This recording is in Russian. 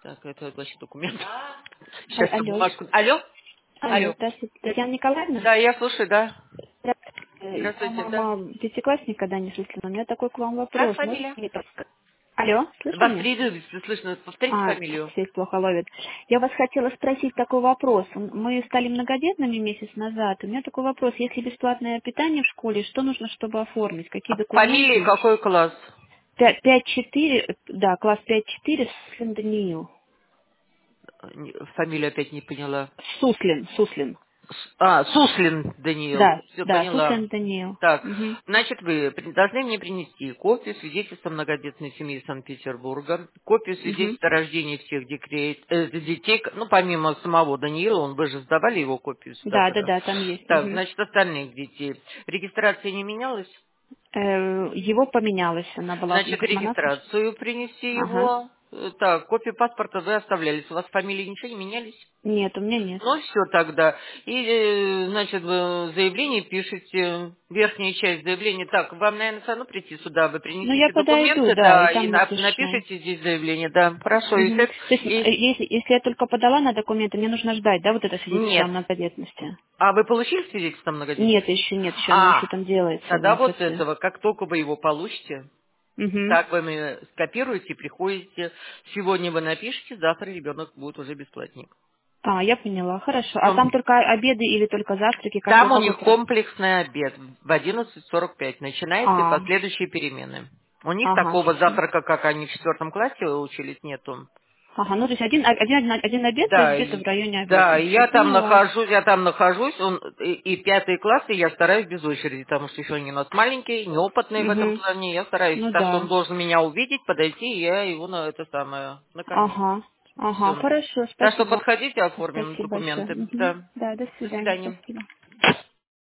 Так, это вообще документ. Сейчас я Алло. бумажку. Алло? Алло, Алло. здравствуйте. Татьяна Николаевна? Да, я слушаю, да. Я Здравствуйте, да. мама пятиклассника Дани Суслина. У меня такой к вам Как вопрос. Можно фамилия? мне подсказать? Алло, слышно Вас меня? передают, если слышно. Повторите фамилию. Связь плохо ловит. Я вас хотела спросить такой вопрос. Мы стали многодетными месяц назад. У меня такой вопрос. Если бесплатное питание в школе, что нужно, чтобы оформить? А Какие фамилия документы? какой класс? 5-4, да, класс 5-4, Суслин Даниил. Фамилию опять не поняла. Суслин. Суслин Даниил. Да, Все да, поняла. Суслин Даниил. Так, Угу. значит, вы должны мне принести копию свидетельства многодетной семьи Санкт-Петербурга, копию Угу. свидетельства о рождении всех детей, ну, помимо самого Даниила, вы же сдавали его копию сюда Да, же. да, да, там есть. Так, Угу. значит, остальных детей. Регистрация не менялась? Его поменялась, она была на Значит, космонавтах. регистрацию принести Ага. его. Так, копию паспорта вы оставлялись. У вас фамилии ничего не менялись? Нет, у меня нет. Ну, все тогда. И, значит, вы заявление пишете, верхняя часть заявления. Так, вам, наверное, все равно прийти сюда, вы Ну, я принесите подойду, документы, да, и да, и там напишу. напишите здесь заявление, да. Хорошо, и, Мгм. То есть, если я только подала на документы, мне нужно ждать, да, вот это свидетельство о нет. многодетности? А вы получили свидетельство о многодетности? Нет, еще оно А, еще там делается в тогда вот МФЦ. этого, как только вы его получите, Угу. так вы мне скопируете, приходите. Сегодня вы напишите, завтра ребенок будет уже бесплатник. Я поняла, хорошо. А Всё. там только обеды или только завтраки, Там у какой них комплексный обед в 11:45 начинается и последующие перемены. У них Ага, такого всё. завтрака, как они в 4 классе учились, нету. Ага, ну то есть один обед, то есть Да, где-то в районе да, обеда. и Все, поняла. я там нахожусь, и 5 классы я стараюсь без очереди, потому что еще они у нас маленькие, неопытные в этом Угу. плане, я стараюсь, Ну так что он да. должен меня увидеть, подойти, и я его на это самое накормить. Ага. Ага, Все. хорошо, Так что спасибо. подходите, оформим Спасибо большое. документы. Мгм. Да. Да, до До свидания, свидания. спасибо.